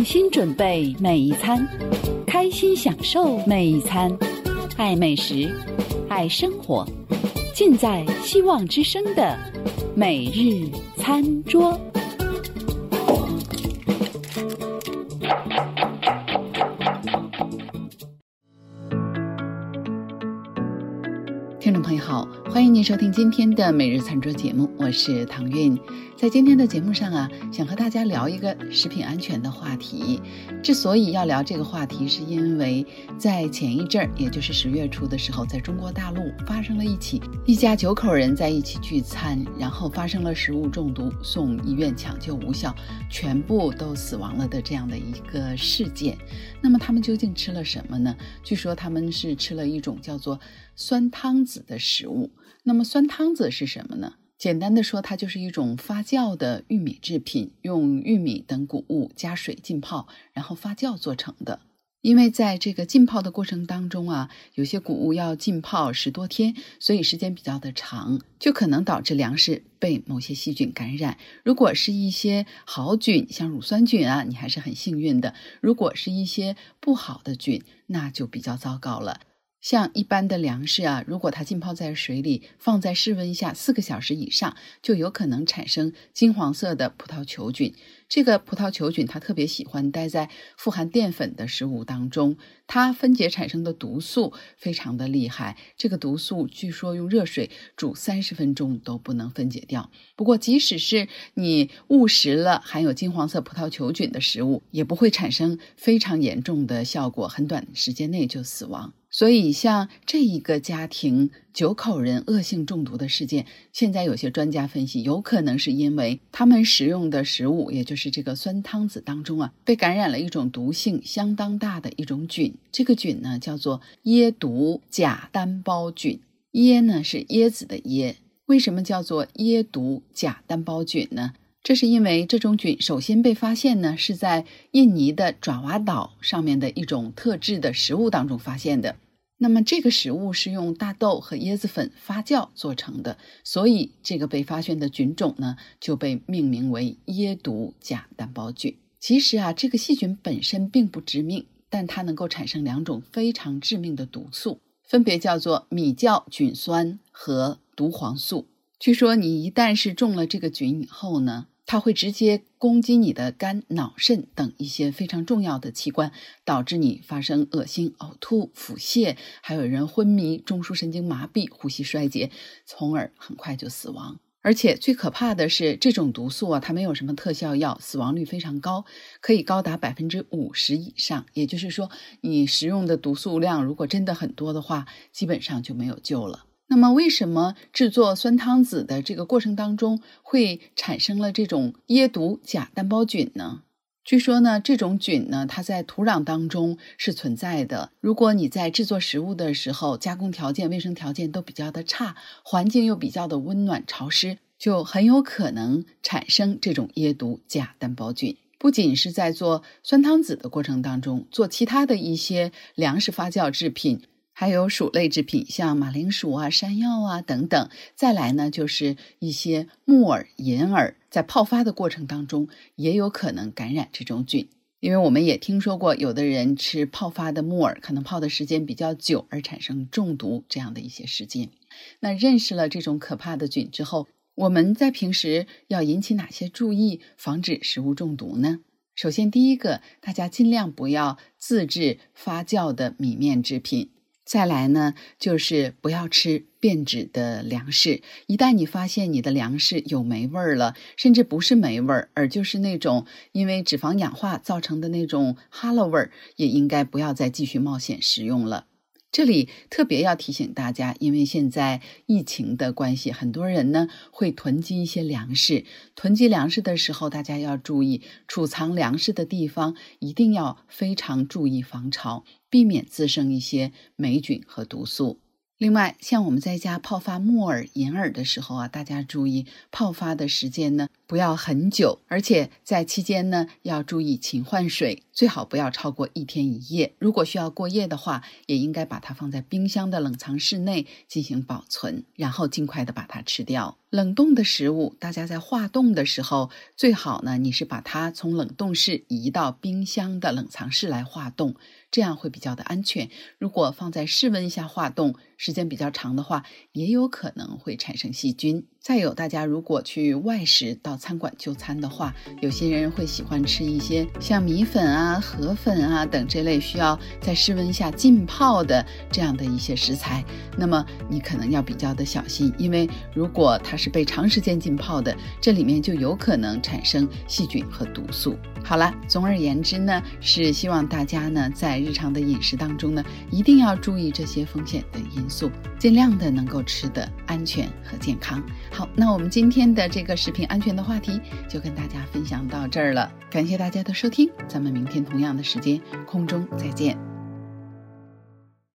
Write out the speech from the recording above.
用心准备每一餐，开心享受每一餐，爱美食，爱生活，尽在希望之声的每日餐桌。听众朋友好，欢迎您收听今天的每日餐桌节目，我是唐韵。在今天的节目上想和大家聊一个食品安全的话题。之所以要聊这个话题，是因为在前一阵儿，也就是10月初的时候，在中国大陆发生了一家9口人在一起聚餐，然后发生了食物中毒，送医院抢救无效，全部都死亡了的这样的一个事件。那么他们究竟吃了什么呢？据说他们是吃了一种叫做酸汤子的食物。那么酸汤子是什么呢？简单的说，它就是一种发酵的玉米制品，用玉米等谷物加水浸泡，然后发酵做成的。因为在这个浸泡的过程当中有些谷物要浸泡10多天，所以时间比较的长，就可能导致粮食被某些细菌感染。如果是一些好菌，像乳酸菌你还是很幸运的。如果是一些不好的菌，那就比较糟糕了。像一般的粮食如果它浸泡在水里，放在室温下4个小时以上，就有可能产生金黄色的葡萄球菌。这个葡萄球菌它特别喜欢待在富含淀粉的食物当中，它分解产生的毒素非常的厉害，这个毒素据说用热水煮30分钟都不能分解掉。不过即使是你误食了含有金黄色葡萄球菌的食物，也不会产生非常严重的效果，很短时间内就死亡。所以像这一个家庭9口人恶性中毒的事件，现在有些专家分析，有可能是因为他们食用的食物，也就是这个酸汤子当中被感染了一种毒性相当大的一种菌。这个菌呢叫做椰毒假单胞菌。椰呢是椰子的椰。为什么叫做椰毒假单胞菌呢？这是因为这种菌首先被发现呢是在印尼的爪哇岛上面的一种特制的食物当中发现的。那么这个食物是用大豆和椰子粉发酵做成的，所以这个被发现的菌种呢就被命名为椰毒假单胞菌。其实这个细菌本身并不致命，但它能够产生2种非常致命的毒素，分别叫做米酵菌酸和毒黄素。据说你一旦是中了这个菌以后呢，它会直接攻击你的肝、脑、肾等一些非常重要的器官，导致你发生恶心、呕吐、腹泻，还有人昏迷、中枢神经麻痹、呼吸衰竭，从而很快就死亡。而且最可怕的是，这种毒素它没有什么特效药，死亡率非常高，可以高达50%以上。也就是说，你食用的毒素量如果真的很多的话，基本上就没有救了。那么为什么制作酸汤子的这个过程当中会产生了这种椰毒假单胞菌呢？据说呢，这种菌呢，它在土壤当中是存在的。如果你在制作食物的时候，加工条件、卫生条件都比较的差，环境又比较的温暖潮湿，就很有可能产生这种椰毒假单胞菌。不仅是在做酸汤子的过程当中，做其他的一些粮食发酵制品，还有薯类制品，像马铃薯山药等等。再来呢，就是一些木耳、银耳，在泡发的过程当中也有可能感染这种菌。因为我们也听说过，有的人吃泡发的木耳，可能泡的时间比较久而产生中毒这样的一些事件。那认识了这种可怕的菌之后，我们在平时要引起哪些注意，防止食物中毒呢？首先第一个，大家尽量不要自制发酵的米面制品。再来呢，就是不要吃变质的粮食。一旦你发现你的粮食有霉味儿了，甚至不是霉味儿，而就是那种因为脂肪氧化造成的那种哈喇味儿，也应该不要再继续冒险食用了。这里特别要提醒大家，因为现在疫情的关系，很多人呢会囤积一些粮食。囤积粮食的时候，大家要注意储藏粮食的地方一定要非常注意防潮，避免滋生一些霉菌和毒素。另外，像我们在家泡发木耳、银耳的时候大家注意泡发的时间呢不要很久，而且在期间呢要注意勤换水。 最好不要超过1天1夜。如果需要过夜的话，也应该把它放在冰箱的冷藏室内进行保存，然后尽快的把它吃掉。冷冻的食物，大家在化冻的时候，最好呢你是把它从冷冻室移到冰箱的冷藏室来化冻，这样会比较的安全。如果放在室温下化冻，时间比较长的话，也有可能会产生细菌。再有，大家如果去外食到餐馆就餐的话，有些人会喜欢吃一些像米粉啊、河粉啊等这类需要在室温下浸泡的这样的一些食材，那么你可能要比较的小心，因为如果它是被长时间浸泡的，这里面就有可能产生细菌和毒素。好了，总而言之呢，是希望大家呢在日常的饮食当中呢，一定要注意这些风险的因素，尽量的能够吃得安全和健康。好，那我们今天的这个食品安全的话题就跟大家分享到这儿了，感谢大家的收听，咱们明天同样的时间空中再见。